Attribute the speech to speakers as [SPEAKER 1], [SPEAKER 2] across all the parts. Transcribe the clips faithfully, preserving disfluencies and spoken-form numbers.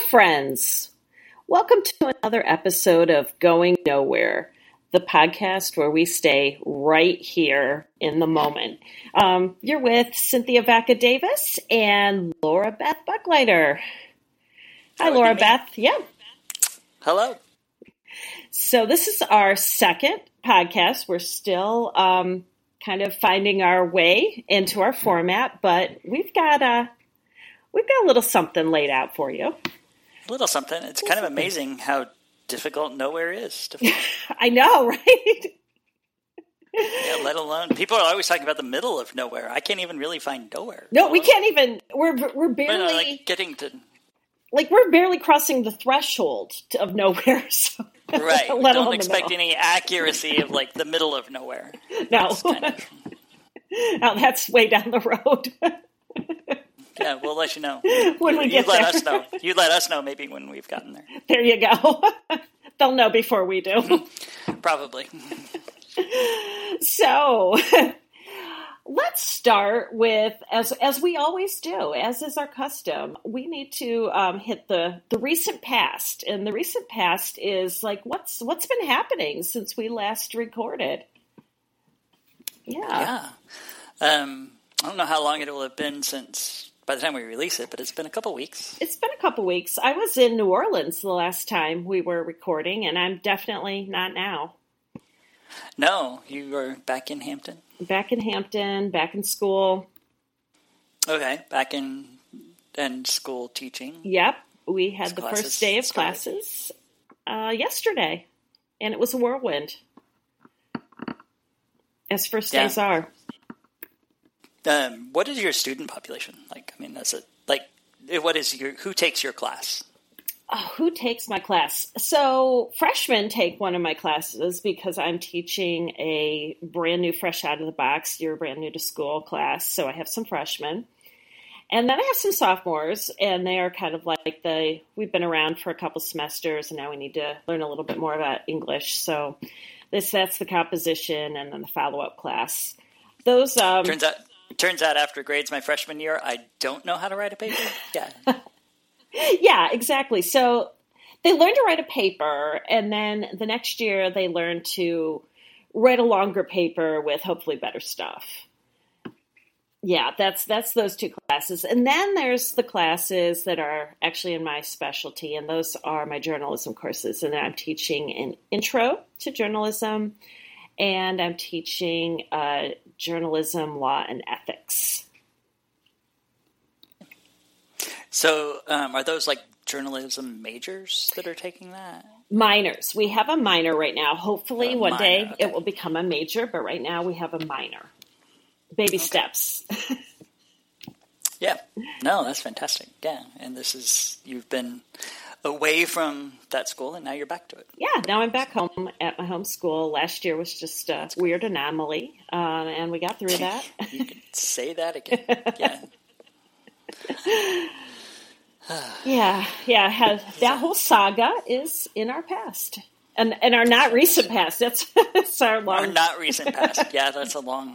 [SPEAKER 1] friends. Welcome to another episode of Going Nowhere, the podcast where we stay right here in the moment. Um, you're with Cynthia Vaca Davis and Laura Beth Bucklighter. Hi, Laura Beth. Yeah.
[SPEAKER 2] Hello.
[SPEAKER 1] So this is our second podcast. We're still um, kind of finding our way into our format, but we've got a we've got a little something laid out for you.
[SPEAKER 2] A little something. It's kind of amazing how difficult nowhere is to find.
[SPEAKER 1] I know, right?
[SPEAKER 2] Yeah, let alone people are always talking about the middle of nowhere. I can't even really find nowhere.
[SPEAKER 1] No, we can't even. We're we're barely
[SPEAKER 2] but, uh, like getting to
[SPEAKER 1] like we're barely crossing the threshold to, of nowhere. So,
[SPEAKER 2] right.
[SPEAKER 1] Don't
[SPEAKER 2] expect any accuracy of like the middle of nowhere.
[SPEAKER 1] No,
[SPEAKER 2] that's kind of...
[SPEAKER 1] no, that's way down the road.
[SPEAKER 2] Yeah, we'll let you know.
[SPEAKER 1] When
[SPEAKER 2] you,
[SPEAKER 1] we get
[SPEAKER 2] you let
[SPEAKER 1] there.
[SPEAKER 2] us know. You let us know maybe when we've gotten there.
[SPEAKER 1] There you go. They'll know before we do.
[SPEAKER 2] Probably.
[SPEAKER 1] So, let's start with, as as we always do, as is our custom, we need to um, hit the, the recent past. And the recent past is like, what's what's been happening since we last recorded? Yeah.
[SPEAKER 2] Yeah. Um, I don't know how long it will have been since... by the time we release it, but it's been a couple weeks.
[SPEAKER 1] It's been a couple weeks. I was in New Orleans the last time we were recording, and I'm definitely not now.
[SPEAKER 2] No, you were back in Hampton?
[SPEAKER 1] Back in Hampton, back in school.
[SPEAKER 2] Okay, back in and school teaching.
[SPEAKER 1] Yep, we had the
[SPEAKER 2] classes.
[SPEAKER 1] first day of
[SPEAKER 2] School.
[SPEAKER 1] classes uh, yesterday, and it was a whirlwind, as first
[SPEAKER 2] Yeah.
[SPEAKER 1] days are.
[SPEAKER 2] Um, what is your student population like? I mean, that's it. Like, what is your who takes your class?
[SPEAKER 1] Oh, who takes my class? So freshmen take one of my classes because I'm teaching a brand new, fresh out of the box, you're brand new to school class. So I have some freshmen. And then I have some sophomores, and they are kind of like the, we've been around for a couple semesters, and now we need to learn a little bit more about English. So this that's the composition, and then the follow-up class. Those um,
[SPEAKER 2] Turns out. Turns out after grades my freshman year, I don't know how to write a paper. Yeah.
[SPEAKER 1] Yeah, exactly. So they learn to write a paper, and then the next year they learn to write a longer paper with hopefully better stuff. Yeah, that's that's those two classes. And then there's the classes that are actually in my specialty, and those are my journalism courses. And I'm teaching an intro to journalism, and I'm teaching uh, journalism, law, and ethics.
[SPEAKER 2] So um, are those like journalism majors that are taking that?
[SPEAKER 1] Minors. We have a minor right now. Hopefully
[SPEAKER 2] A
[SPEAKER 1] one
[SPEAKER 2] minor,
[SPEAKER 1] day
[SPEAKER 2] okay.
[SPEAKER 1] it will become a major, but right now we have a minor. Baby
[SPEAKER 2] Okay.
[SPEAKER 1] steps.
[SPEAKER 2] Yeah. No, that's fantastic. Yeah. And this is, you've been away from that school and now you're back to it.
[SPEAKER 1] Yeah, now I'm back home at my home school. Last year was just a weird anomaly, uh, and we got through that.
[SPEAKER 2] You can say that again. Yeah.
[SPEAKER 1] yeah, yeah. Have, that whole saga is in our past, and and our not recent past. That's, that's our long,
[SPEAKER 2] Or not recent past. Yeah, that's a long,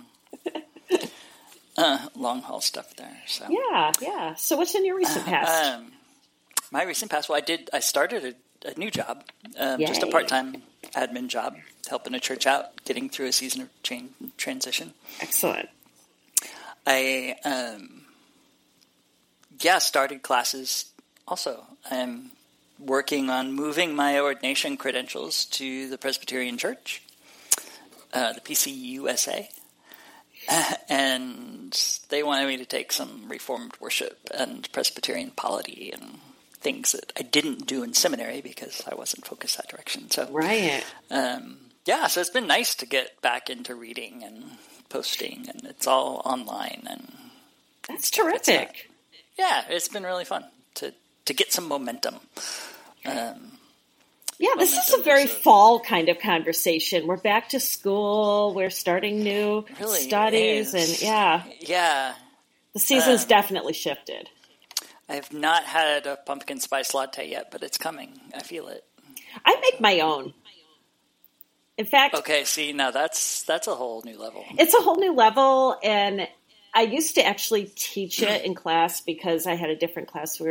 [SPEAKER 2] uh, long haul stuff there. So
[SPEAKER 1] Yeah, yeah. So what's in your recent past?
[SPEAKER 2] Um, my recent past. Well, I did. I started a, a new job, um, just a
[SPEAKER 1] Yay.
[SPEAKER 2] part-time admin job, helping a church out, getting through a season of change, transition.
[SPEAKER 1] Excellent.
[SPEAKER 2] I, um, yeah, started classes. Also, I'm working on moving my ordination credentials to the Presbyterian Church, uh, the P C U S A. And they wanted me to take some Reformed worship and Presbyterian polity and things that I didn't do in seminary because I wasn't focused that direction. So,
[SPEAKER 1] Right.
[SPEAKER 2] um, yeah, so it's been nice to get back into reading and posting, and it's all online. And
[SPEAKER 1] That's
[SPEAKER 2] it's
[SPEAKER 1] terrific.
[SPEAKER 2] yeah, it's been really fun to, to get some momentum. Um,
[SPEAKER 1] Yeah, this is a
[SPEAKER 2] momentum
[SPEAKER 1] very
[SPEAKER 2] is a-
[SPEAKER 1] fall kind of conversation. We're back to school. We're starting new
[SPEAKER 2] really
[SPEAKER 1] studies,
[SPEAKER 2] is.
[SPEAKER 1] and yeah,
[SPEAKER 2] Yeah,
[SPEAKER 1] the season's
[SPEAKER 2] Um,
[SPEAKER 1] definitely shifted.
[SPEAKER 2] I have not had a pumpkin spice latte yet, but it's coming. I feel it.
[SPEAKER 1] I make my own. In fact,
[SPEAKER 2] Okay, see, now that's that's a whole new level.
[SPEAKER 1] it's a whole new level, and I used to actually teach it in class because I had a different class we were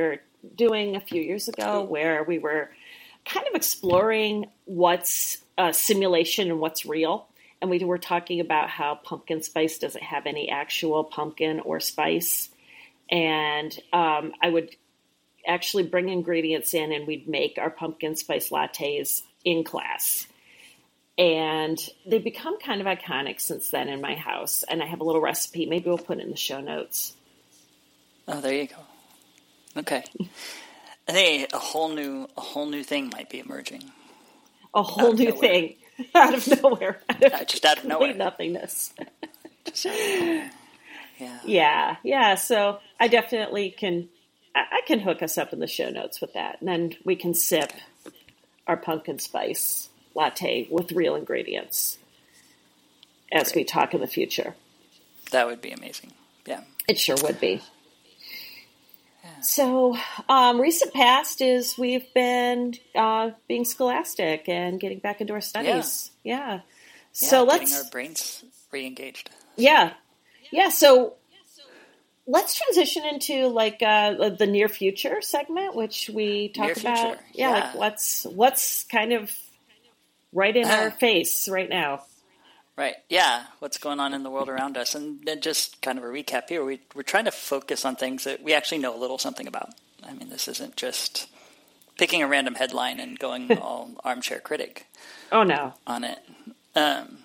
[SPEAKER 1] doing a few years ago where we were kind of exploring what's uh, simulation and what's real. And we were talking about how pumpkin spice doesn't have any actual pumpkin or spice. And um, I would actually bring ingredients in and we'd make our pumpkin spice lattes in class. And they've become kind of iconic since then in my house. And I have a little recipe. Maybe we'll put it in the show notes.
[SPEAKER 2] Oh, there you go. Okay. I think a whole new a whole new thing might be emerging.
[SPEAKER 1] A whole new nowhere. thing out of nowhere. Out of
[SPEAKER 2] uh, just out of nowhere.
[SPEAKER 1] Nothingness.
[SPEAKER 2] Just out of nowhere. Yeah.
[SPEAKER 1] Yeah. Yeah. So I definitely can, I, I can hook us up in the show notes with that. And then we can sip our pumpkin spice latte with real ingredients as Great. we talk in the future.
[SPEAKER 2] That would be amazing. Yeah.
[SPEAKER 1] It sure would be. Yeah. So, um, recent past is we've been uh, being scholastic and getting back into our studies. Yeah. yeah.
[SPEAKER 2] yeah
[SPEAKER 1] so let's
[SPEAKER 2] getting our brains re-engaged.
[SPEAKER 1] Yeah. Yeah. So let's transition into like uh, the near future segment, which we talk
[SPEAKER 2] near
[SPEAKER 1] about.
[SPEAKER 2] Future.
[SPEAKER 1] Yeah,
[SPEAKER 2] yeah.
[SPEAKER 1] Like what's what's kind of right in uh, our face right now.
[SPEAKER 2] Right. Yeah. What's going on in the world around us. And then just kind of a recap here. We, we're trying to focus on things that we actually know a little something about. I mean, this isn't just picking a random headline and going all armchair critic.
[SPEAKER 1] Oh, no.
[SPEAKER 2] On it. Um,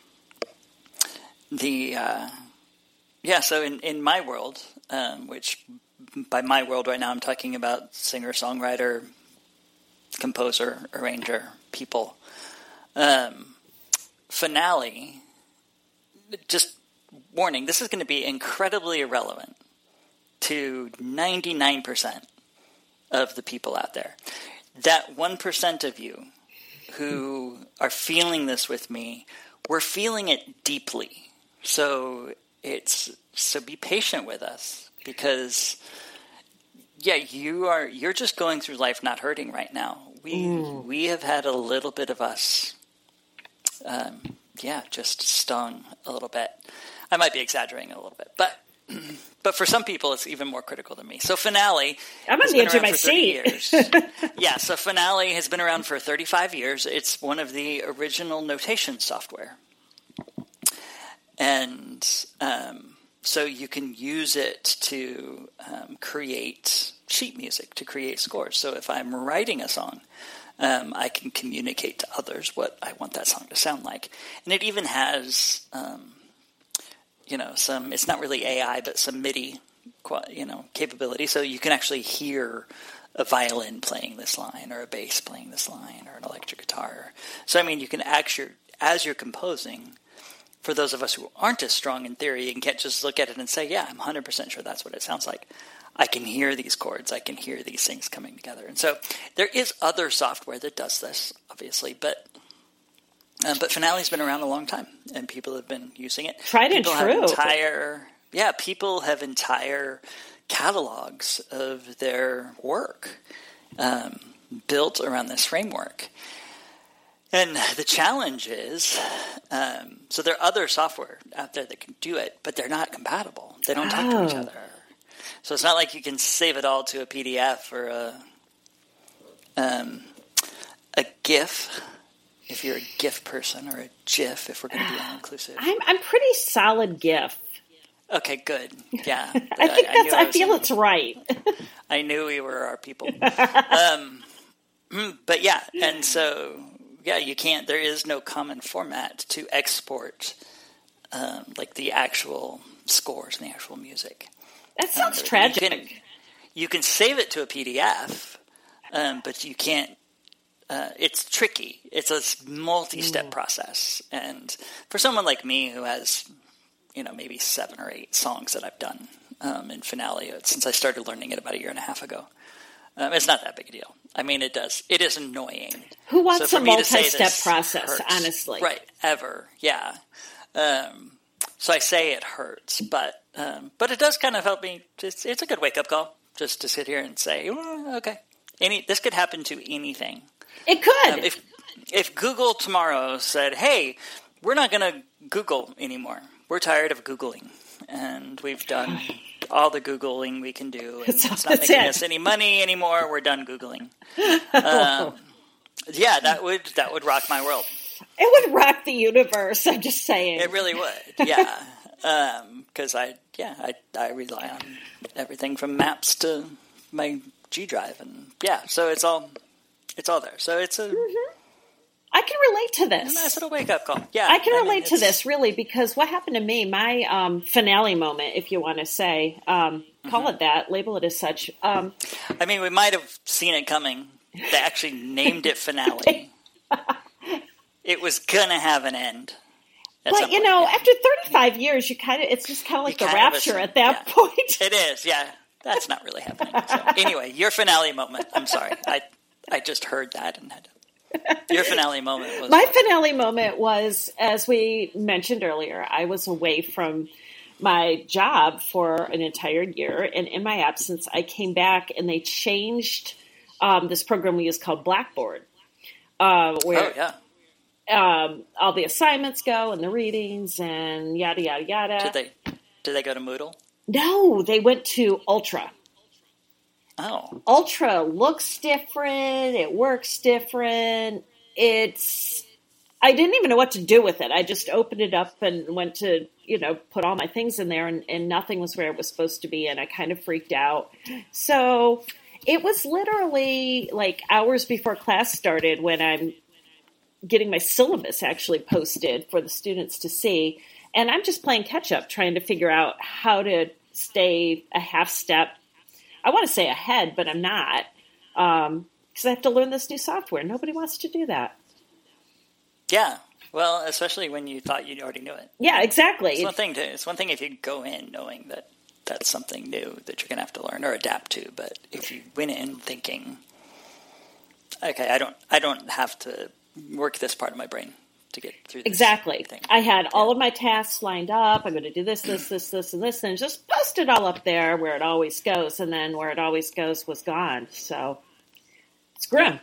[SPEAKER 2] the, uh, yeah, so in, in my world, um, which by my world right now I'm talking about singer, songwriter, composer, arranger, people. Um, Finale, just warning, this is going to be incredibly irrelevant to ninety-nine percent of the people out there. That one percent of you who are feeling this with me, we're feeling it deeply. So it's so be patient with us because yeah, you are you're just going through life not hurting right now. We mm. we have had a little bit of us Um, yeah, just stung a little bit. I might be exaggerating a little bit, but but for some people, it's even more critical than me. So Finale,
[SPEAKER 1] I'm on the edge of my seat.
[SPEAKER 2] yeah, so Finale has been around for thirty-five years. It's one of the original notation software, and um, so you can use it to um, create sheet music, to create scores. So if I'm writing a song, Um, I can communicate to others what I want that song to sound like. And it even has, um, you know, some, it's not really A I, but some MIDI, you know, capability. So you can actually hear a violin playing this line or a bass playing this line or an electric guitar. So, I mean, you can actually, as you're composing, for those of us who aren't as strong in theory and can't just look at it and say, yeah, I'm one hundred percent sure that's what it sounds like. I can hear these chords. I can hear these things coming together. And so there is other software that does this, obviously, but um, but Finale's been around a long time, and people have been using it.
[SPEAKER 1] Tried and
[SPEAKER 2] people
[SPEAKER 1] true.
[SPEAKER 2] Have entire, yeah, people have entire catalogs of their work um, built around this framework. And the challenge is, um, so there are other software out there that can do it, but they're not compatible. They don't talk
[SPEAKER 1] oh.
[SPEAKER 2] to each other. So it's not like you can save it all to a P D F or a um, a GIF, if you're a GIF person, or a GIF, if we're going to be all inclusive.
[SPEAKER 1] I'm I'm pretty solid GIF.
[SPEAKER 2] Okay, good. Yeah,
[SPEAKER 1] I think
[SPEAKER 2] I,
[SPEAKER 1] that's.
[SPEAKER 2] I,
[SPEAKER 1] I, I feel in, it's right.
[SPEAKER 2] I knew we were our people. um, but yeah, and so yeah, you can't. There is no common format to export, um, like the actual scores and the actual music.
[SPEAKER 1] That sounds
[SPEAKER 2] um,
[SPEAKER 1] tragic.
[SPEAKER 2] You can, you can save it to a P D F, um, but you can't. Uh, it's tricky. It's a multi-step mm. process, and for someone like me who has, you know, maybe seven or eight songs that I've done um, in Finale since I started learning it about a year and a half ago, um, it's not that big a deal. I mean, it does. It is annoying.
[SPEAKER 1] Who wants
[SPEAKER 2] so
[SPEAKER 1] a multi-step process? Hurts, honestly,
[SPEAKER 2] right? Ever, yeah. Um, so I say it hurts, but. Um, but it does kind of help me. It's, it's a good wake-up call just to sit here and say, well, okay, any this could happen to anything.
[SPEAKER 1] It could.
[SPEAKER 2] Um, if if Google tomorrow said, hey, we're not going to Google anymore. We're tired of Googling. and we've done all the Googling we can do. And
[SPEAKER 1] That's,
[SPEAKER 2] it's not
[SPEAKER 1] that's
[SPEAKER 2] making
[SPEAKER 1] it.
[SPEAKER 2] us any money anymore. We're done Googling. Um, yeah, that would that would rock my world.
[SPEAKER 1] It would rock the universe. I'm just saying.
[SPEAKER 2] It really would. Yeah, because um, I yeah I I rely on everything from maps to my G Drive, and yeah, so it's all it's all there. So it's a.
[SPEAKER 1] Mm-hmm. I can relate to this.
[SPEAKER 2] A nice little wake-up call. Yeah,
[SPEAKER 1] I can
[SPEAKER 2] I
[SPEAKER 1] relate
[SPEAKER 2] mean,
[SPEAKER 1] to this, really, because what happened to me, my um, finale moment, if you want to say, um, call
[SPEAKER 2] mm-hmm.
[SPEAKER 1] it that, label it as such. Um,
[SPEAKER 2] I mean, we might have seen it coming. They actually named it finale. It was going to have an end.
[SPEAKER 1] But, you know, yeah. after thirty-five years, you kind of, it's just kind of like you the rapture at that
[SPEAKER 2] yeah.
[SPEAKER 1] point.
[SPEAKER 2] It is, yeah. That's not really happening. So, anyway, your finale moment. I'm sorry. I I just heard that and had to. Your finale moment was...
[SPEAKER 1] My finale moment was, as we mentioned earlier, I was away from my job for an entire year, and in my absence, I came back and they changed um, this program we use called Blackboard, uh, where
[SPEAKER 2] oh, yeah.
[SPEAKER 1] um, all the assignments go and the readings and yada, yada, yada.
[SPEAKER 2] Did they, did they go to Moodle?
[SPEAKER 1] No, they went to Ultra.
[SPEAKER 2] Oh.
[SPEAKER 1] Ultra looks different. It works different. It's, I didn't even know what to do with it. I just opened it up and went to, you know, put all my things in there and, and nothing was where it was supposed to be. And I kind of freaked out. So it was literally like hours before class started when I'm getting my syllabus actually posted for the students to see. And I'm just playing catch up, trying to figure out how to stay a half step. I want to say ahead, but I'm not, because um, I have to learn this new software. Nobody wants to do that.
[SPEAKER 2] Yeah, well, especially when you thought you already knew it.
[SPEAKER 1] Yeah, exactly.
[SPEAKER 2] It's one thing to, it's one thing if you go in knowing that that's something new that you're going to have to learn or adapt to, but if you went in thinking, okay, I don't, I don't have to work this part of my brain to get through this
[SPEAKER 1] exactly.
[SPEAKER 2] thing.
[SPEAKER 1] I had
[SPEAKER 2] yeah.
[SPEAKER 1] all of my tasks lined up. I'm going to do this, this, this, this, and this, and just post it all up there where it always goes. And then where it always goes was gone. So it's grim.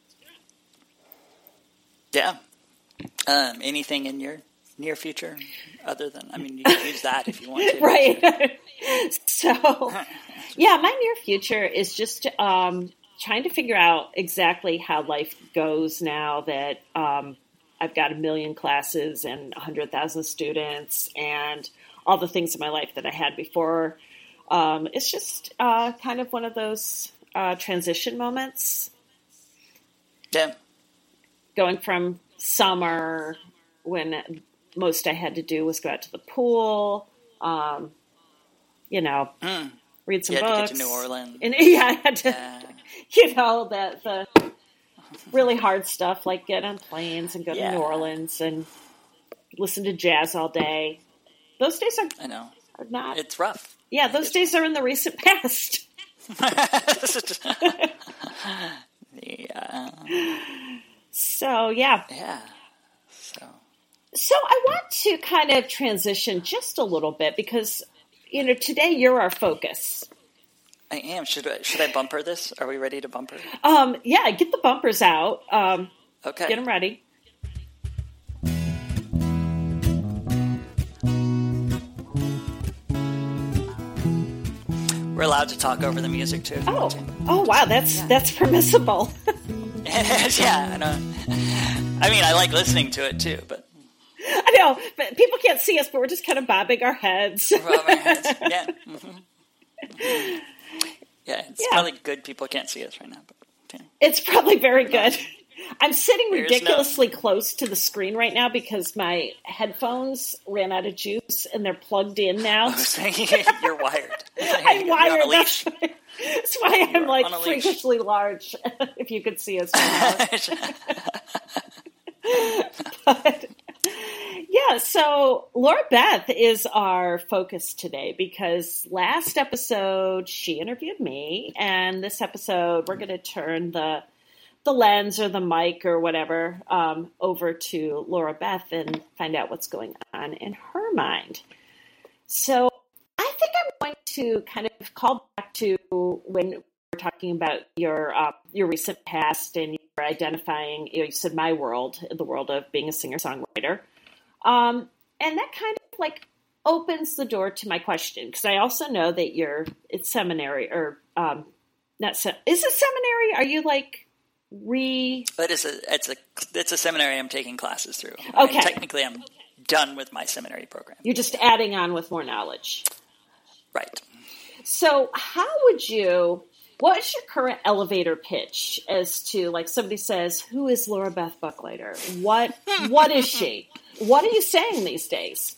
[SPEAKER 2] Yeah. Um, anything in your near future other than, I mean, you can use that if you want to.
[SPEAKER 1] Right. So, yeah, my near future is just um, trying to figure out exactly how life goes now that um, I've got a million classes and one hundred thousand students and all the things in my life that I had before. Um, it's just uh, kind of one of those uh, transition moments.
[SPEAKER 2] Yeah.
[SPEAKER 1] Going from summer when most I had to do was go out to the pool, um, you know,
[SPEAKER 2] mm.
[SPEAKER 1] read some
[SPEAKER 2] you had
[SPEAKER 1] books.
[SPEAKER 2] To get to New Orleans.
[SPEAKER 1] And, yeah, I had to,
[SPEAKER 2] yeah.
[SPEAKER 1] you know, the, the really hard stuff like get on planes and go
[SPEAKER 2] yeah.
[SPEAKER 1] to New Orleans and listen to jazz all day. Those days are,
[SPEAKER 2] I know.
[SPEAKER 1] are not.
[SPEAKER 2] It's rough.
[SPEAKER 1] Yeah, those
[SPEAKER 2] it's
[SPEAKER 1] days rough. Are in the recent past.
[SPEAKER 2] yeah.
[SPEAKER 1] So, yeah.
[SPEAKER 2] Yeah. So.
[SPEAKER 1] So I want to kind of transition just a little bit because, you know, today you're our focus.
[SPEAKER 2] I am. Should I, should I bumper this? Are we ready to bumper?
[SPEAKER 1] Um, yeah, get the bumpers out. Um,
[SPEAKER 2] okay.
[SPEAKER 1] Get them ready.
[SPEAKER 2] We're allowed to talk over the music too. If
[SPEAKER 1] Oh,
[SPEAKER 2] to.
[SPEAKER 1] oh, wow, that's
[SPEAKER 2] yeah.
[SPEAKER 1] that's permissible.
[SPEAKER 2] yeah, I know. I mean, I like listening to it too, but
[SPEAKER 1] I know, but people can't see us, but we're just kind of bobbing our heads.
[SPEAKER 2] bobbing our heads. Yeah. Mm-hmm. Yeah, it's yeah. probably good people can't see us right now. But yeah.
[SPEAKER 1] It's probably very good. I'm sitting
[SPEAKER 2] There's
[SPEAKER 1] ridiculously
[SPEAKER 2] no...
[SPEAKER 1] close to the screen right now because my headphones ran out of juice and they're plugged in now.
[SPEAKER 2] Oh, you're wired.
[SPEAKER 1] I'm
[SPEAKER 2] you're
[SPEAKER 1] wired.
[SPEAKER 2] On a leash.
[SPEAKER 1] That's why, that's why I'm like freakishly
[SPEAKER 2] leash.
[SPEAKER 1] large, if you could see us right now. But, yeah, so Laura Beth is our focus today because last episode she interviewed me, and this episode we're going to turn the the lens or the mic or whatever um, over to Laura Beth and find out what's going on in her mind. So I think I'm going to kind of call back to when we were talking about your uh, your recent past and you were identifying, you know, you said my world, the world of being a singer-songwriter. Um, and that kind of like opens the door to my question, because I also know that you're it's seminary or um, not. Se- is it seminary? Are you like re?
[SPEAKER 2] But it's a it's a it's a seminary I'm taking classes through.
[SPEAKER 1] Okay,
[SPEAKER 2] I, technically, I'm done with my seminary program.
[SPEAKER 1] You're just adding on with more knowledge,
[SPEAKER 2] right?
[SPEAKER 1] So, how would you? What is your current elevator pitch as to, like, somebody says, "Who is Laura Beth Bucklighter? What what is she? What are you saying these days?"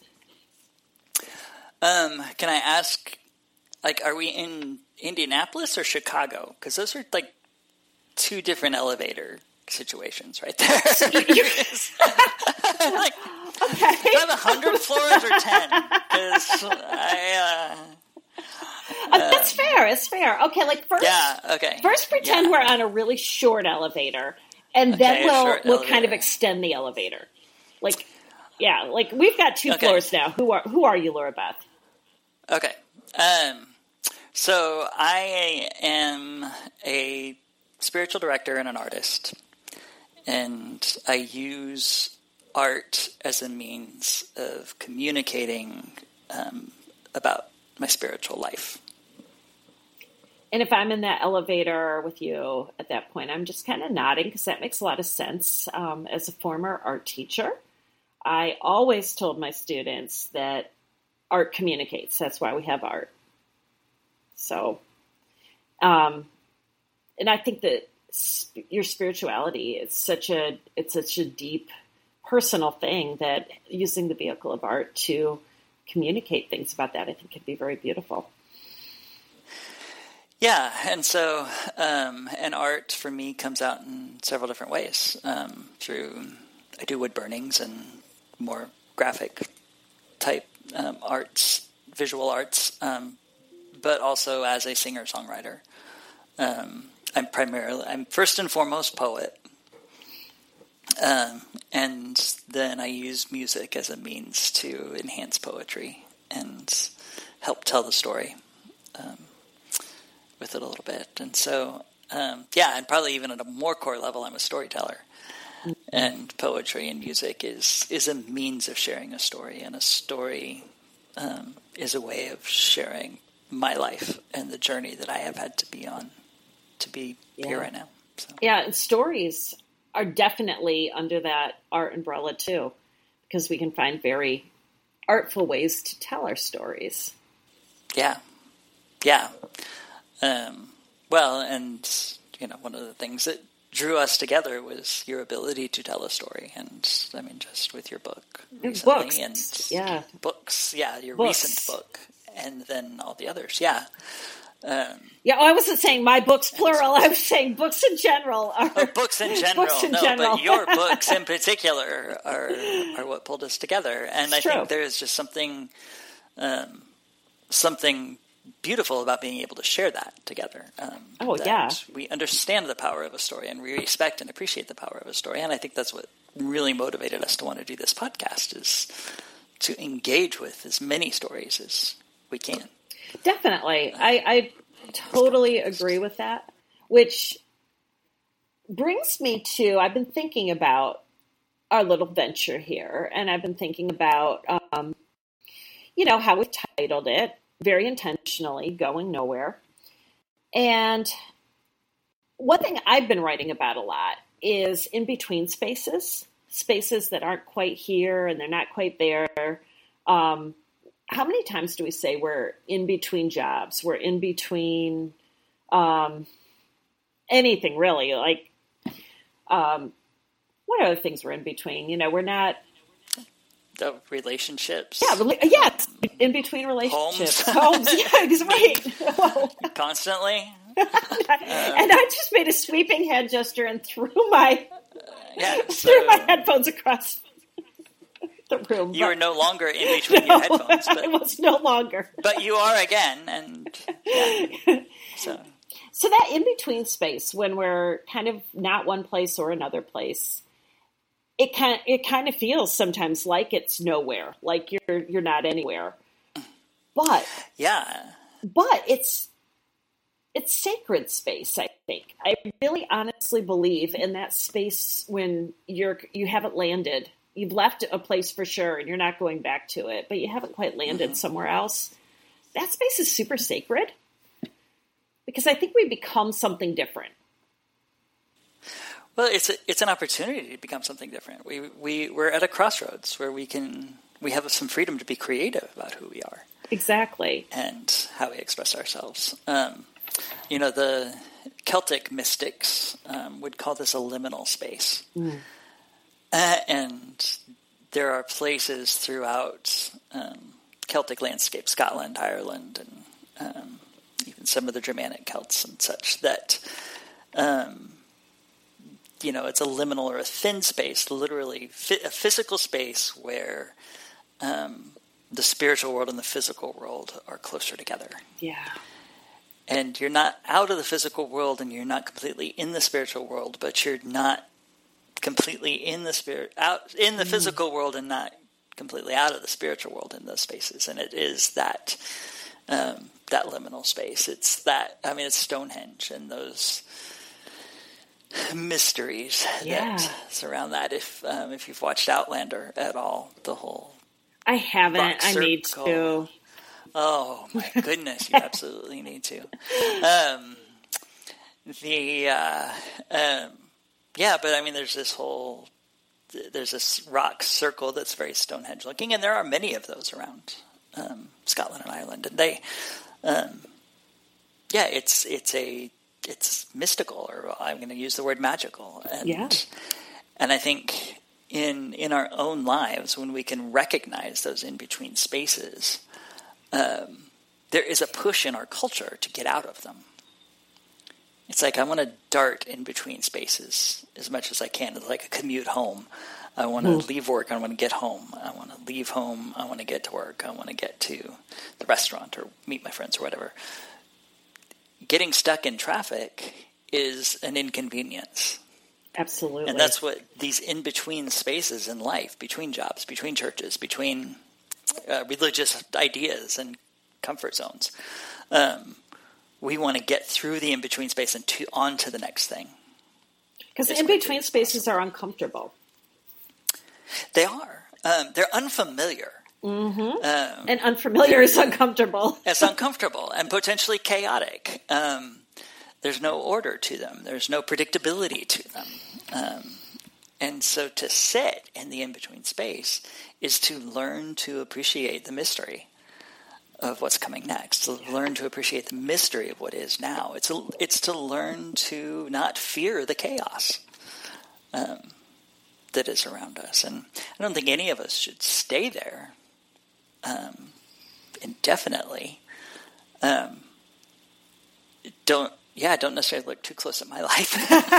[SPEAKER 2] Um, can I ask, like, are we in Indianapolis or Chicago? Because those are like two different elevator situations right there. Like,
[SPEAKER 1] okay.
[SPEAKER 2] do I have a hundred floors or ten? Because I. Uh,
[SPEAKER 1] Uh, that's fair. It's fair. Okay, like first,
[SPEAKER 2] yeah, okay.
[SPEAKER 1] First, pretend
[SPEAKER 2] yeah.
[SPEAKER 1] we're on a really short elevator, and
[SPEAKER 2] okay,
[SPEAKER 1] then we'll we'll
[SPEAKER 2] elevator.
[SPEAKER 1] kind of extend the elevator. Like, yeah, like we've got two
[SPEAKER 2] okay.
[SPEAKER 1] floors now. Who are who are you, Laura Beth?
[SPEAKER 2] Okay. Um. So I am a spiritual director and an artist, and I use art as a means of communicating um, about my spiritual life.
[SPEAKER 1] And if I'm in that elevator with you at that point, I'm just kind of nodding because that makes a lot of sense. Um, as a former art teacher, I always told my students that art communicates. That's why we have art. So, um, and I think that sp- your spirituality is such a, it's such a deep personal thing that using the vehicle of art to communicate things about that, I think can be very beautiful.
[SPEAKER 2] Yeah, and so, um, and art for me comes out in several different ways. Um, through, I do wood burnings and more graphic type um, arts, visual arts, um, but also as a singer-songwriter. Um, I'm primarily, I'm first and foremost poet. Um, and then I use music as a means to enhance poetry and help tell the story um, with it a little bit. And so, um, yeah, and probably even at a more core level, I'm a storyteller. Mm-hmm. And poetry and music is, is a means of sharing a story, and a story um, is a way of sharing my life and the journey that I have had to be on to be yeah. here right now. So.
[SPEAKER 1] Yeah, and stories are definitely under that art umbrella too, because we can find very artful ways to tell our stories.
[SPEAKER 2] Yeah. Yeah. Um, well, and, you know, one of the things that drew us together was your ability to tell a story. And, I mean, just with your book recently.
[SPEAKER 1] Books.
[SPEAKER 2] And
[SPEAKER 1] yeah.
[SPEAKER 2] Books. Yeah, your
[SPEAKER 1] books.
[SPEAKER 2] recent book. And then all the others. Yeah. Um,
[SPEAKER 1] yeah, I wasn't saying my books plural. I was saying books in general. Are,
[SPEAKER 2] oh, books in general.
[SPEAKER 1] Books in
[SPEAKER 2] no,
[SPEAKER 1] general.
[SPEAKER 2] But your books in particular are are what pulled us together. And
[SPEAKER 1] it's
[SPEAKER 2] I
[SPEAKER 1] true.
[SPEAKER 2] think there is just something um, something beautiful about being able to share that together. Um,
[SPEAKER 1] oh,
[SPEAKER 2] that
[SPEAKER 1] yeah.
[SPEAKER 2] We understand the power of a story, and we respect and appreciate the power of a story. And I think that's what really motivated us to want to do this podcast, is to engage with as many stories as we can.
[SPEAKER 1] Definitely. I, I totally agree with that, which brings me to, I've been thinking about our little venture here, and I've been thinking about, um, you know, how we've titled it, very intentionally, Going Nowhere. And one thing I've been writing about a lot is in-between spaces, spaces that aren't quite here and they're not quite there. Um, how many times do we say we're in between jobs? We're in between um, anything, really. Like, um, what other things we're in between? You know, we're not...
[SPEAKER 2] The relationships.
[SPEAKER 1] Yeah, yes, in between relationships.
[SPEAKER 2] Homes.
[SPEAKER 1] Homes, yeah, that's right. Whoa.
[SPEAKER 2] Constantly.
[SPEAKER 1] and I just made a sweeping head gesture and threw my,
[SPEAKER 2] uh, yeah, so
[SPEAKER 1] threw my headphones across the room.
[SPEAKER 2] You
[SPEAKER 1] but,
[SPEAKER 2] are no longer in between
[SPEAKER 1] no,
[SPEAKER 2] your headphones. But,
[SPEAKER 1] I was no longer.
[SPEAKER 2] But you are again, and yeah, so.
[SPEAKER 1] So that in-between space, when we're kind of not one place or another place, it kind it kind of feels sometimes like it's nowhere, like you're you're not anywhere. But
[SPEAKER 2] yeah,
[SPEAKER 1] but it's it's sacred space. I think I really honestly believe in that space when you're you haven't landed you've left a place for sure and you're not going back to it, but you haven't quite landed mm-hmm. somewhere else. That space is super sacred because I think we become something different.
[SPEAKER 2] Well, it's a, it's an opportunity to become something different. We we we're at a crossroads where we can we have some freedom to be creative about who we are,
[SPEAKER 1] exactly,
[SPEAKER 2] and how we express ourselves. Um, you know, the Celtic mystics um, would call this a liminal space, mm. uh, and there are places throughout um, Celtic landscape, Scotland, Ireland, and um, even some of the Germanic Celts and such that. Um, You know, it's a liminal or a thin space, literally a physical space where um, the spiritual world and the physical world are closer together.
[SPEAKER 1] Yeah.
[SPEAKER 2] And you're not out of the physical world and you're not completely in the spiritual world, but you're not completely in the spirit out in the mm. physical world and not completely out of the spiritual world in those spaces. And it is that um, that liminal space. It's that, I mean, it's Stonehenge and those mysteries
[SPEAKER 1] yeah.
[SPEAKER 2] that surround that. If um, if you've watched Outlander at all, the whole
[SPEAKER 1] I haven't. I need to.
[SPEAKER 2] Oh my goodness, you absolutely need to. Um, the uh, um, yeah, but I mean, there's this whole there's this rock circle that's very Stonehenge looking, and there are many of those around um, Scotland and Ireland, and they, um, yeah, it's it's a it's mystical, or I'm going to use the word magical. And,
[SPEAKER 1] yeah.
[SPEAKER 2] and I think in in our own lives, when we can recognize those in-between spaces, um, there is a push in our culture to get out of them. It's like I want to dart in between spaces as much as I can. It's like a commute home. I want to mm. leave work. I want to get home. I want to leave home. I want to get to work. I want to get to the restaurant or meet my friends or whatever. Getting stuck in traffic is an inconvenience.
[SPEAKER 1] Absolutely.
[SPEAKER 2] And that's what these in-between spaces in life, between jobs, between churches, between uh, religious ideas and comfort zones, um, we want to get through the in-between space and to, on to the next thing.
[SPEAKER 1] Because the in-between spaces are uncomfortable.
[SPEAKER 2] They are. Um, they're unfamiliar.
[SPEAKER 1] Mm-hmm. Um, and unfamiliar is uncomfortable.
[SPEAKER 2] It's uncomfortable and potentially chaotic. Um, there's no order to them. There's no predictability to them. Um, and so to sit in the in-between space is to learn to appreciate the mystery of what's coming next, to learn to appreciate the mystery of what is now. It's a, it's to learn to not fear the chaos um, that is around us. And I don't think any of us should stay there um, indefinitely. Um, don't, yeah, don't necessarily look too close at my life.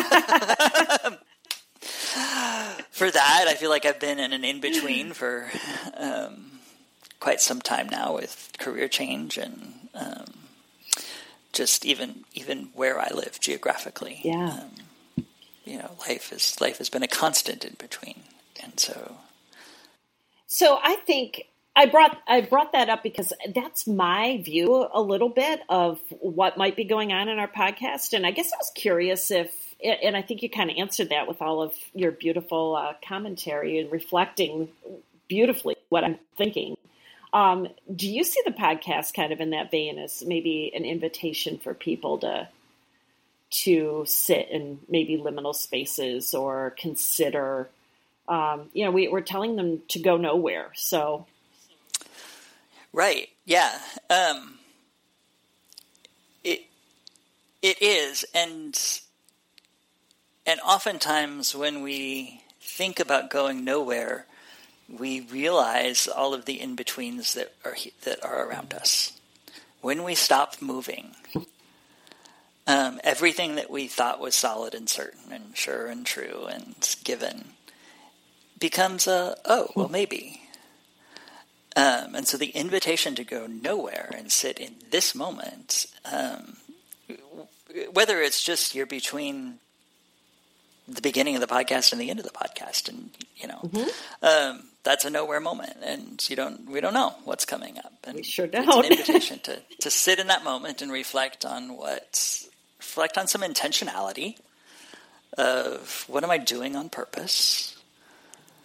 [SPEAKER 2] For that, I feel like I've been in an in-between for um, quite some time now with career change and um, just even even where I live geographically.
[SPEAKER 1] Yeah.
[SPEAKER 2] Um, you know, life is life has been a constant in between, and so.
[SPEAKER 1] So I think I brought I brought that up because that's my view a little bit of what might be going on in our podcast, and I guess I was curious if. And I think you kind of answered that with all of your beautiful uh, commentary and reflecting beautifully what I'm thinking. Um, do you see the podcast kind of in that vein as maybe an invitation for people to to sit in maybe liminal spaces or consider, um, you know, we, we're telling them to go nowhere. So.
[SPEAKER 2] Right. Yeah. Um, it, it is. And, And oftentimes when we think about going nowhere, we realize all of the in-betweens that are that are around us. When we stop moving, um, everything that we thought was solid and certain and sure and true and given becomes a, oh, well, maybe. Um, and so the invitation to go nowhere and sit in this moment, um, whether it's just you're between the beginning of the podcast and the end of the podcast, and you know, mm-hmm. um, that's a nowhere moment, and you don't, we don't know what's coming up, and
[SPEAKER 1] we sure don't.
[SPEAKER 2] It's an invitation to to sit in that moment and reflect on what, reflect on some intentionality of what am I doing on purpose,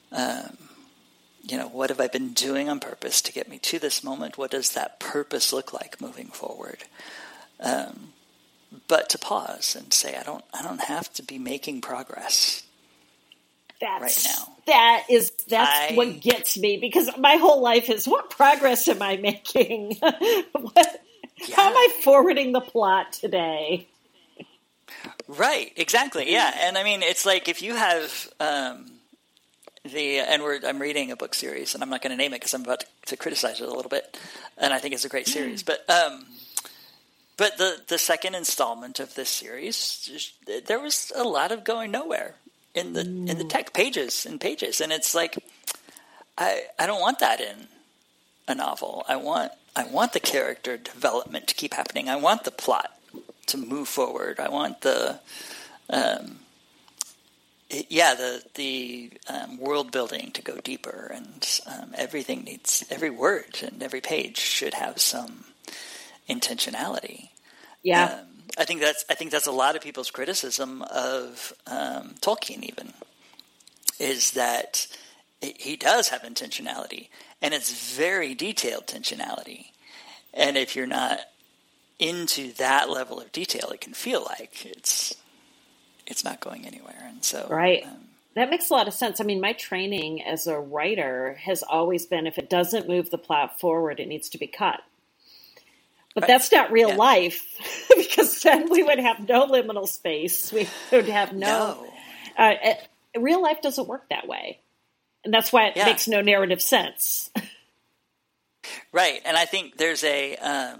[SPEAKER 2] um, you know, what have I been doing on purpose to get me to this moment? What does that purpose look like moving forward? Um, but to pause and say, I don't, I don't have to be making progress
[SPEAKER 1] that's,
[SPEAKER 2] right now.
[SPEAKER 1] That is, that's
[SPEAKER 2] I,
[SPEAKER 1] what gets me, because my whole life is, what progress am I making? what,
[SPEAKER 2] yeah.
[SPEAKER 1] How am I forwarding the plot today?
[SPEAKER 2] Right, exactly, yeah. And I mean, it's like if you have um, the, and we're, I'm reading a book series, and I'm not going to name it because I'm about to, to criticize it a little bit, and I think it's a great series, but um, but the, the second installment of this series, there was a lot of going nowhere in the mm. in the tech pages and pages, and it's like, I I don't want that in a novel. I want I want the character development to keep happening. I want the plot to move forward. I want the, um, it, yeah, the the um, world building to go deeper, and um, everything needs, every word and every page should have some intentionality.
[SPEAKER 1] Yeah,
[SPEAKER 2] um, I think that's I think that's a lot of people's criticism of um, Tolkien. Even is that it, he does have intentionality, and it's very detailed intentionality. And if you're not into that level of detail, it can feel like it's it's not going anywhere. And so,
[SPEAKER 1] right,
[SPEAKER 2] um,
[SPEAKER 1] that makes a lot of sense. I mean, my training as a writer has always been, if it doesn't move the plot forward, it needs to be cut. But right. That's not real yeah. life, because then we would have no liminal space. We would have no. no. Uh, it, real life doesn't work that way, and that's why it yeah. makes no narrative sense.
[SPEAKER 2] Right, and I think there's a. Um,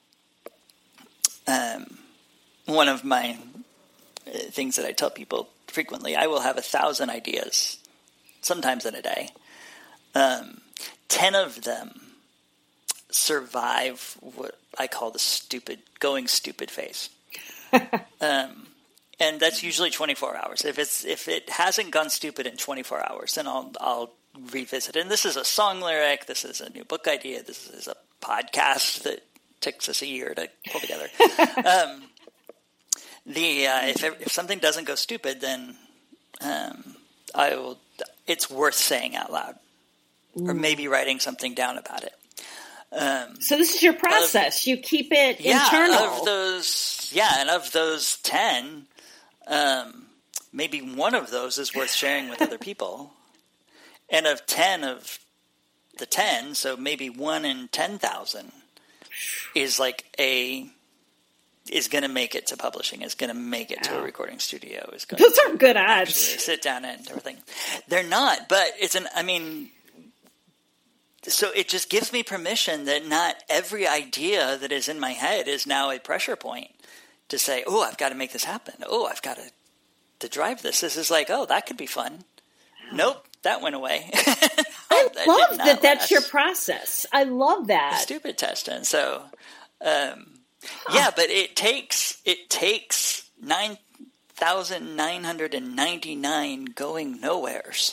[SPEAKER 2] Um, one of my things that I tell people frequently, I will have a thousand ideas, sometimes in a day. Um, ten of them survive what I call the stupid, going stupid phase. um, and that's usually twenty-four hours. If it's, if it hasn't gone stupid in twenty-four hours, then I'll, I'll revisit it. And this is a song lyric. This is a new book idea. This is a podcast that takes us a year to pull together. um, the uh, if if something doesn't go stupid, then um, I will. It's worth saying out loud, mm. or maybe writing something down about it. Um,
[SPEAKER 1] so this is your process. Of, you keep it
[SPEAKER 2] yeah,
[SPEAKER 1] internal.
[SPEAKER 2] Of those, yeah, and of those ten, um, maybe one of those is worth sharing with other people, and of ten of the ten, so maybe one in ten thousand. Is like a is going to make it to publishing, is going to make it to a recording studio. Is going
[SPEAKER 1] Those
[SPEAKER 2] to
[SPEAKER 1] are good odds.
[SPEAKER 2] Sit down and everything. They're not, but it's an. I mean, so it just gives me permission that not every idea that is in my head is now a pressure point to say, "Oh, I've got to make this happen. Oh, I've got to to drive this." This is like, "Oh, that could be fun." Nope, that went away.
[SPEAKER 1] I
[SPEAKER 2] that
[SPEAKER 1] love that that's your process. I love that.
[SPEAKER 2] A stupid test. And so, um, yeah, but it takes, it takes nine thousand nine hundred ninety-nine going nowheres.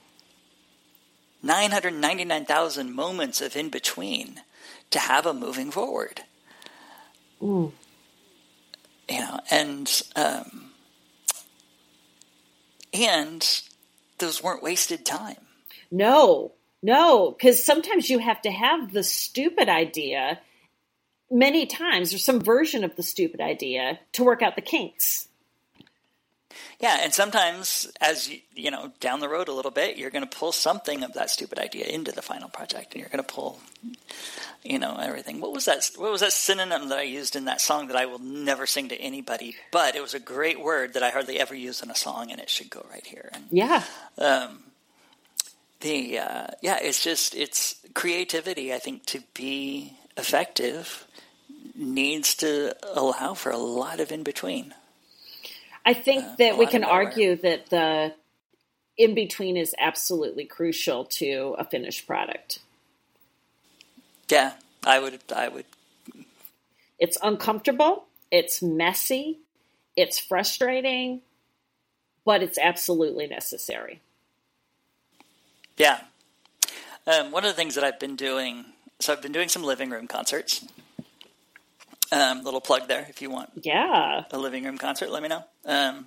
[SPEAKER 2] nine hundred ninety-nine thousand moments of in between to have a moving forward.
[SPEAKER 1] Mm.
[SPEAKER 2] You know, and, um, and those weren't wasted time.
[SPEAKER 1] No, no, because sometimes you have to have the stupid idea many times, or some version of the stupid idea, to work out the kinks.
[SPEAKER 2] Yeah, and sometimes, as you, you know, down the road a little bit, you're going to pull something of that stupid idea into the final project, and you're going to pull, you know, everything. What was that? What was that synonym that I used in that song that I will never sing to anybody? But it was a great word that I hardly ever use in a song, and it should go right here. And,
[SPEAKER 1] yeah.
[SPEAKER 2] Um, The uh, yeah, it's just it's creativity. I think to be effective needs to allow for a lot of in between.
[SPEAKER 1] I think
[SPEAKER 2] uh,
[SPEAKER 1] that we can argue that the in between is absolutely crucial to a finished product.
[SPEAKER 2] Yeah, I would. I would.
[SPEAKER 1] It's uncomfortable. It's messy. It's frustrating, but it's absolutely necessary.
[SPEAKER 2] Yeah. Um, one of the things that I've been doing, so I've been doing some living room concerts. Um, little plug there if you want.
[SPEAKER 1] Yeah.
[SPEAKER 2] A living room concert, let me know. Um,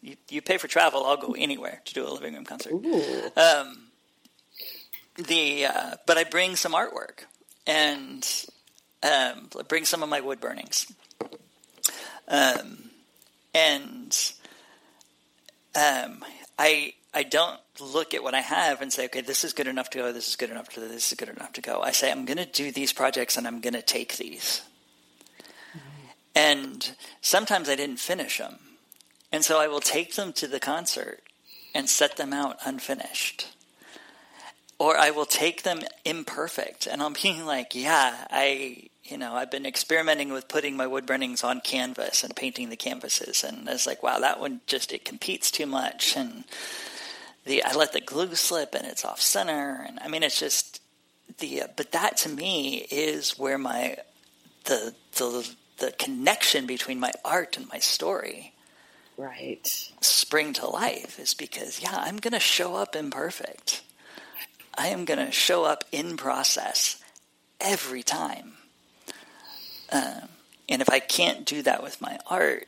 [SPEAKER 2] you, you pay for travel, I'll go anywhere to do a living room concert.
[SPEAKER 1] Ooh.
[SPEAKER 2] Um, the uh, but I bring some artwork and um, bring some of my wood burnings, um, and um, I I don't look at what I have and say, okay, this is good enough to go, this is good enough to this is good enough to go. I say, I'm going to do these projects and I'm going to take these. Mm-hmm. And sometimes I didn't finish them. And so I will take them to the concert and set them out unfinished. Or I will take them imperfect and I'll be like, yeah, I, you know, I've been experimenting with putting my wood burnings on canvas and painting the canvases. And I was like, wow, that one just, it competes too much. And The I let the glue slip and it's off center, and I mean it's just the. Uh, but that to me is where my the the the connection between my art and my story,
[SPEAKER 1] right,
[SPEAKER 2] spring to life is because yeah, I'm going to show up imperfect. I am going to show up in process every time, um, and if I can't do that with my art,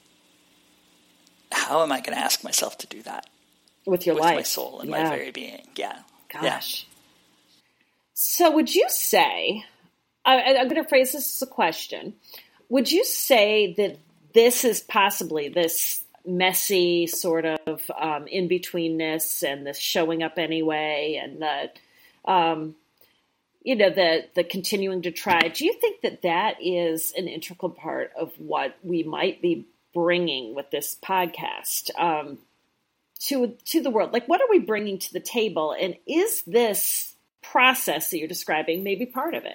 [SPEAKER 2] how am I going to ask myself to do that?
[SPEAKER 1] With your
[SPEAKER 2] with
[SPEAKER 1] life.
[SPEAKER 2] my soul and
[SPEAKER 1] yeah.
[SPEAKER 2] my very being. Yeah.
[SPEAKER 1] Gosh.
[SPEAKER 2] Yeah.
[SPEAKER 1] So would you say, I, I'm going to phrase this as a question. Would you say that this is possibly this messy sort of um, in-betweenness and this showing up anyway and the, um, you know, the, the continuing to try. Do you think that that is an integral part of what we might be bringing with this podcast? Um, to to the world? Like, what are we bringing to the table? And is this process that you're describing maybe part of it?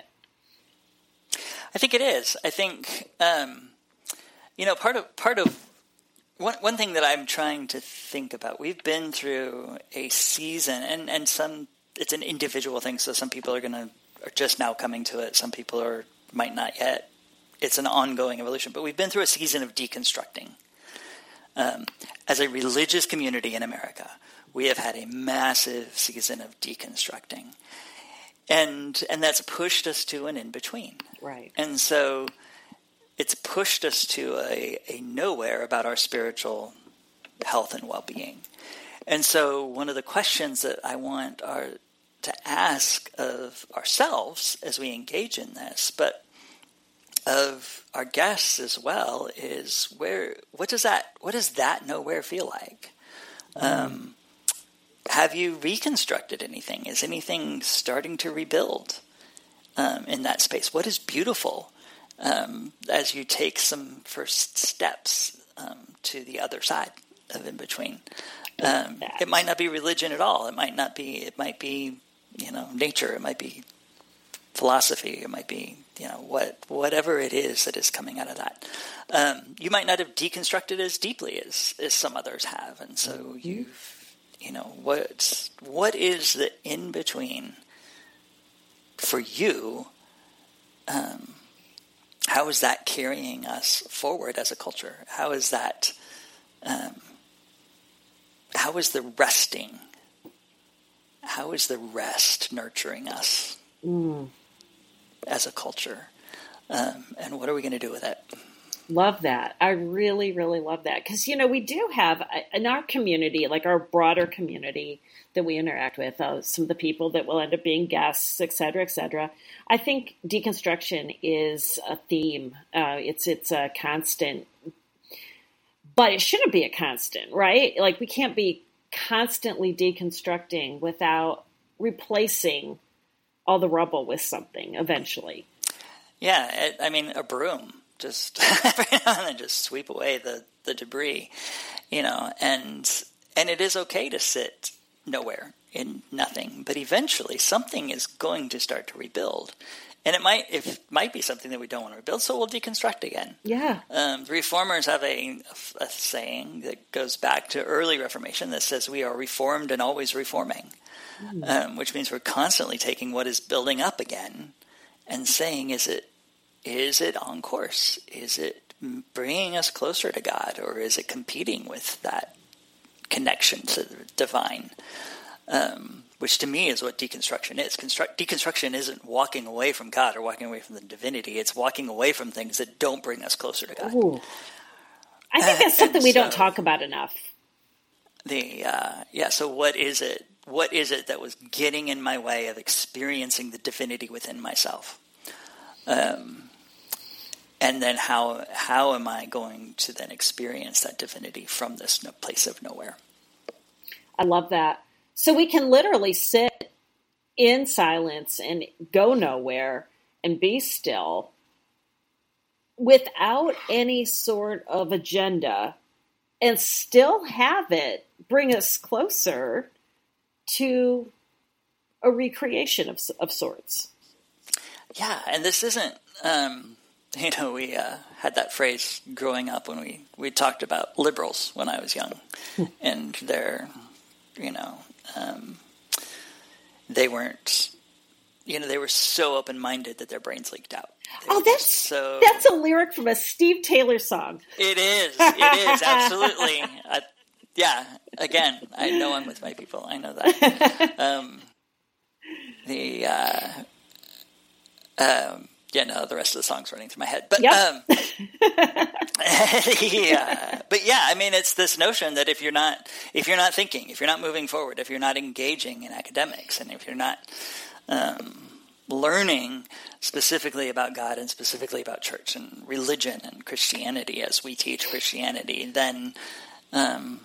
[SPEAKER 2] I think it is. I think, um, you know, part of, part of one, one thing that I'm trying to think about, we've been through a season and, and some, it's an individual thing. So some people are going to, are just now coming to it. Some people are, might not yet. It's an ongoing evolution, but we've been through a season of deconstructing. Um, as a religious community in America, we have had a massive season of deconstructing. And and that's pushed us to an in-between.
[SPEAKER 1] Right.
[SPEAKER 2] And so it's pushed us to a, a nowhere about our spiritual health and well-being. And so one of the questions that I want are to ask of ourselves as we engage in this, but of our guests as well, is where what does that what does that nowhere feel like? Um, have you reconstructed anything? Is anything starting to rebuild um, in that space? What is beautiful um, as you take some first steps um, to the other side of in between? Um, it might not be religion at all. It might not be. It might be you know nature. It might be philosophy. It might be, you know, what whatever it is that is coming out of that. Um, you might not have deconstructed as deeply as, as some others have. And so mm-hmm. you've, you know, what, what is the in-between for you? Um, how is that carrying us forward as a culture? How is that, um, how is the resting? How is the rest nurturing us? Mm. As a culture, um, and what are we going to do with it?
[SPEAKER 1] Love that. I really, really love that. Because, you know, we do have in our community, like our broader community that we interact with, uh, some of the people that will end up being guests, et cetera, et cetera. I think deconstruction is a theme. Uh, it's it's a constant, but it shouldn't be a constant, right? Like we can't be constantly deconstructing without replacing all the rubble with something eventually.
[SPEAKER 2] Yeah, it, I mean, a broom, just every now and then just sweep away the, the debris, you know, and and it is okay to sit nowhere in nothing, but eventually something is going to start to rebuild. And it might it might be something that we don't want to rebuild, so we'll deconstruct again.
[SPEAKER 1] Yeah.
[SPEAKER 2] Um, the Reformers have a, a, a saying that goes back to early Reformation that says we are reformed and always reforming. Um, which means we're constantly taking what is building up again and saying, is it is it on course? Is it bringing us closer to God, or is it competing with that connection to the divine? Um, which to me is what deconstruction is. Construct, deconstruction isn't walking away from God or walking away from the divinity. It's walking away from things that don't bring us closer to God.
[SPEAKER 1] Ooh. I think that's something
[SPEAKER 2] uh,
[SPEAKER 1] we
[SPEAKER 2] so,
[SPEAKER 1] don't talk about enough.
[SPEAKER 2] the uh, yeah. So what is it? What is it that was getting in my way of experiencing the divinity within myself? Um, and then how how am I going to then experience that divinity from this no place of nowhere?
[SPEAKER 1] I love that. So we can literally sit in silence and go nowhere and be still without any sort of agenda and still have it bring us closer to a recreation of, of sorts.
[SPEAKER 2] Yeah, and this isn't, um, you know, we uh, had that phrase growing up when we, we talked about liberals when I was young, and they're, you know, um, they weren't, you know, they were so open-minded that their brains leaked out. They
[SPEAKER 1] Oh, that's
[SPEAKER 2] so.
[SPEAKER 1] That's a lyric from a Steve Taylor song.
[SPEAKER 2] It is. It is absolutely. I, yeah. Again, I know I'm with my people. I know that. Um, the uh, um, yeah, no, the rest of the song's running through my head, but
[SPEAKER 1] yep.
[SPEAKER 2] um, yeah, but yeah, I mean, it's this notion that if you're not, if you're not thinking, if you're not moving forward, if you're not engaging in academics, and if you're not um, learning specifically about God and specifically about church and religion and Christianity as we teach Christianity, then um,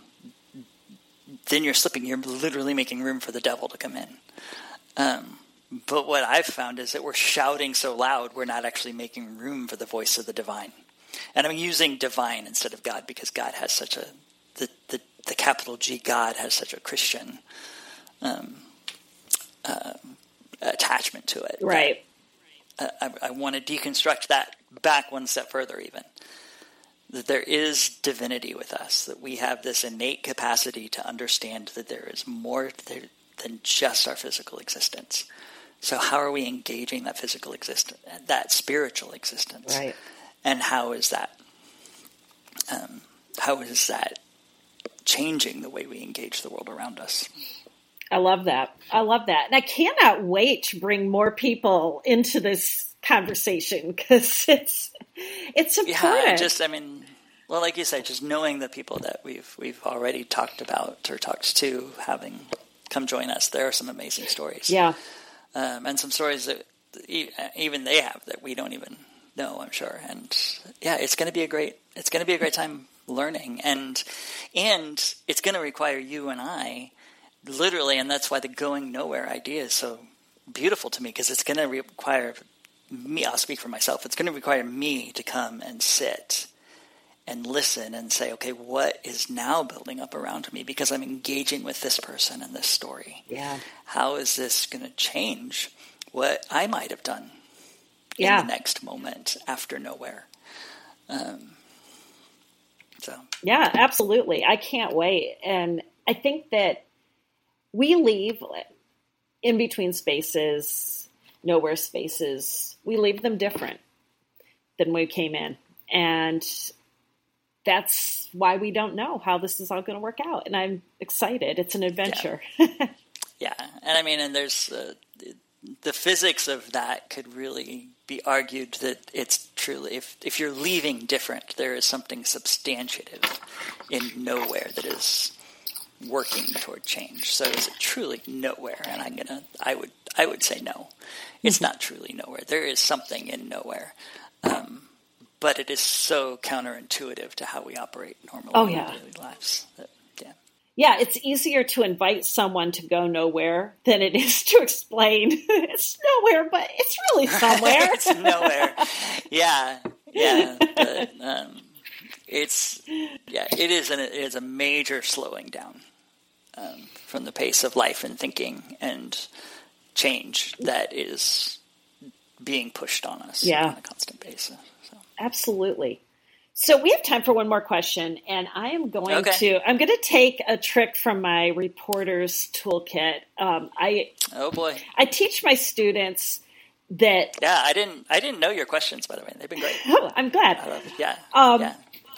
[SPEAKER 2] then you're slipping. You're literally making room for the devil to come in. Um, but what I've found is that we're shouting so loud, we're not actually making room for the voice of the divine. And I'm using divine instead of God because God has such a, the, the, the capital G, God has such a Christian um, uh, attachment to it.
[SPEAKER 1] Right.
[SPEAKER 2] That, uh, I, I want to deconstruct that back one step further even. That there is divinity with us, that we have this innate capacity to understand that there is more there than just our physical existence. So how are we engaging that physical existence, that spiritual existence?
[SPEAKER 1] Right.
[SPEAKER 2] And how is that, um, how is that changing the way we engage the world around us?
[SPEAKER 1] I love that. I love that. And I cannot wait to bring more people into this conversation because it's, it's important.
[SPEAKER 2] Yeah, just, I mean, well, like you said, just knowing the people that we've, we've already talked about or talked to having come join us, there are some amazing stories.
[SPEAKER 1] Yeah.
[SPEAKER 2] Um, and some stories that even they have that we don't even know, I'm sure. And yeah, it's going to be a great, it's going to be a great time learning. And, and it's going to require you and I literally, and that's why the going nowhere idea is so beautiful to me, because it's going to require me, I'll speak for myself, it's going to require me to come and sit and listen and say, okay, what is now building up around me because I'm engaging with this person and this story?
[SPEAKER 1] Yeah.
[SPEAKER 2] How is this going to change what I might have done
[SPEAKER 1] yeah.
[SPEAKER 2] in the next moment after nowhere? Um, so
[SPEAKER 1] yeah, absolutely. I can't wait. And I think that we leave in between spaces, nowhere spaces, we leave them different than we came in. And that's why we don't know how this is all going to work out. And I'm excited. It's an adventure.
[SPEAKER 2] Yeah. yeah. And I mean, and there's uh, the physics of that could really be argued that it's truly, if, if you're leaving different, there is something substantive in nowhere that is working toward change. So is it truly nowhere? And I'm going to, I would, I would say no, it's not truly nowhere. There is something in nowhere. Um, But it is so counterintuitive to how we operate normally
[SPEAKER 1] oh,
[SPEAKER 2] in
[SPEAKER 1] yeah.
[SPEAKER 2] our daily lives. That, yeah.
[SPEAKER 1] yeah, it's easier to invite someone to go nowhere than it is to explain it's nowhere, but it's really somewhere.
[SPEAKER 2] It's nowhere. Yeah, yeah. But, um, it's yeah. It is an it is a major slowing down um, from the pace of life and thinking and change that is being pushed on us
[SPEAKER 1] yeah.
[SPEAKER 2] on a constant basis.
[SPEAKER 1] Absolutely. So we have time for one more question, and I am going
[SPEAKER 2] okay.
[SPEAKER 1] to, I'm going to take a trick from my reporter's toolkit. Um, I,
[SPEAKER 2] oh boy.
[SPEAKER 1] I teach my students that.
[SPEAKER 2] Yeah, I didn't, I didn't know your questions, by the way. They've been great.
[SPEAKER 1] Oh, I'm glad.
[SPEAKER 2] I love it. Yeah.
[SPEAKER 1] Um,
[SPEAKER 2] yeah.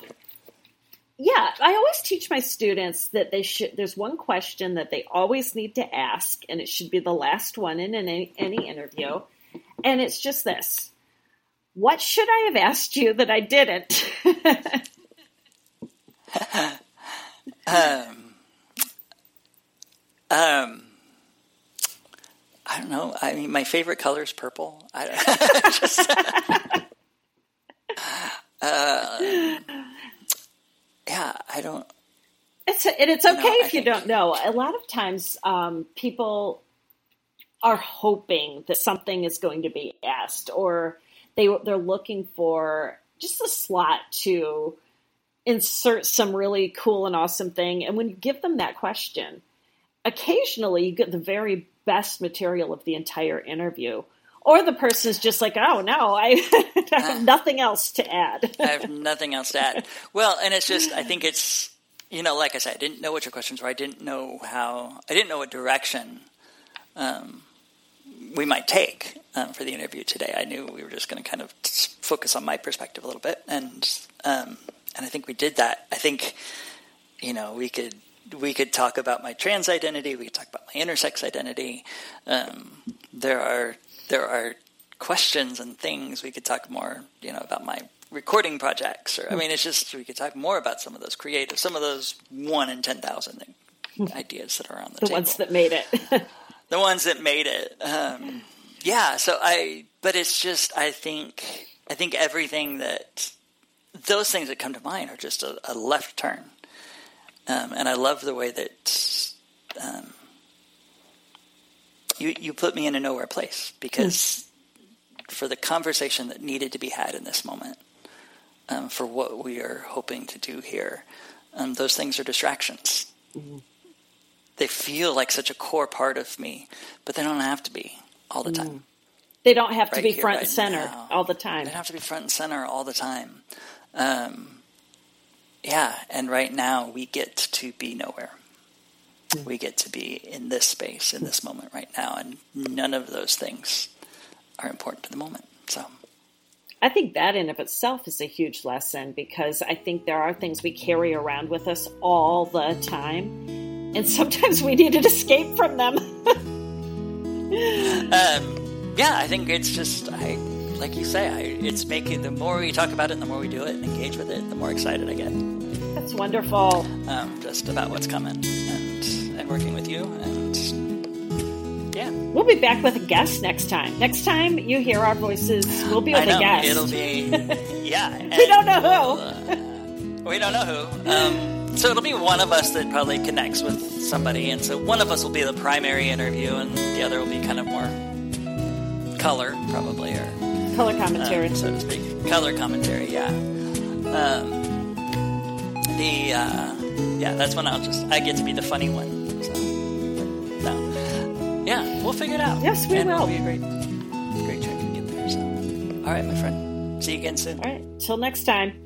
[SPEAKER 1] Yeah. I always teach my students that they should, there's one question that they always need to ask, and it should be the last one in any, any interview. And it's just this. What should I have asked you that I didn't?
[SPEAKER 2] um, Um, I don't know. I mean, my favorite color is purple. I just, uh, yeah, I don't.
[SPEAKER 1] It's and it's okay
[SPEAKER 2] you know,
[SPEAKER 1] if
[SPEAKER 2] I
[SPEAKER 1] you
[SPEAKER 2] think,
[SPEAKER 1] don't know. A lot of times, um, people are hoping that something is going to be asked, or they they're looking for just a slot to insert some really cool and awesome thing. And when you give them that question, occasionally you get the very best material of the entire interview. Or the person's just like, oh, no, I, I have nothing else to add.
[SPEAKER 2] I have nothing else to add. Well, and it's just, I think it's, you know, like I said, I didn't know what your questions were. I didn't know how, I didn't know what direction um, we might take um, for the interview today. I knew we were just going to kind of focus on my perspective a little bit. And, um, and I think we did that. I think, you know, we could, we could talk about my trans identity. We could talk about my intersex identity. Um, there are there are questions and things we could talk more, you know, about my recording projects. Or I mean, it's just we could talk more about some of those creative, some of those one in ten thousand ideas that are on the,
[SPEAKER 1] the
[SPEAKER 2] table.
[SPEAKER 1] ones that made it.
[SPEAKER 2] The ones that made it. Um, yeah. So I, but it's just I think I think everything that those things that come to mind are just a, a left turn. Um, and I love the way that um, you you put me in a nowhere place, because mm. for the conversation that needed to be had in this moment, um, for what we are hoping to do here, um, those things are distractions. Mm. They feel like such a core part of me, but they don't have to be all the time. Mm.
[SPEAKER 1] They don't have to
[SPEAKER 2] right
[SPEAKER 1] be
[SPEAKER 2] here,
[SPEAKER 1] front
[SPEAKER 2] right
[SPEAKER 1] and center
[SPEAKER 2] now.
[SPEAKER 1] all the time.
[SPEAKER 2] They don't have to be front and center all the time. Um, Yeah, and right now we get to be nowhere. Mm. We get to be in this space, in this moment right now, and none of those things are important to the moment. So,
[SPEAKER 1] I think that in of itself is a huge lesson, because I think there are things we carry around with us all the time, and sometimes we need an escape from them.
[SPEAKER 2] um, yeah, I think it's just, I, like you say, I, it's making, the more we talk about it and the more we do it and engage with it, the more excited I get.
[SPEAKER 1] That's wonderful.
[SPEAKER 2] Um, just about what's coming and, and working with you. And yeah.
[SPEAKER 1] We'll be back with a guest next time. Next time you hear our voices, we'll be with
[SPEAKER 2] I know,
[SPEAKER 1] a guest.
[SPEAKER 2] It'll be, yeah.
[SPEAKER 1] We don't know who.
[SPEAKER 2] Uh, we don't know who. Um, so it'll be one of us that probably connects with somebody. And so one of us will be the primary interview and the other will be kind of more color, probably, or
[SPEAKER 1] color commentary,
[SPEAKER 2] um, so to speak. Color commentary, yeah. Um, The, uh, yeah, that's when I'll just, I get to be the funny one. So, no. Yeah, we'll figure it out.
[SPEAKER 1] Yes, we
[SPEAKER 2] and
[SPEAKER 1] will.
[SPEAKER 2] It'll be a great, great trip to get there. So, all right, my friend. See you again soon.
[SPEAKER 1] All right, till next time.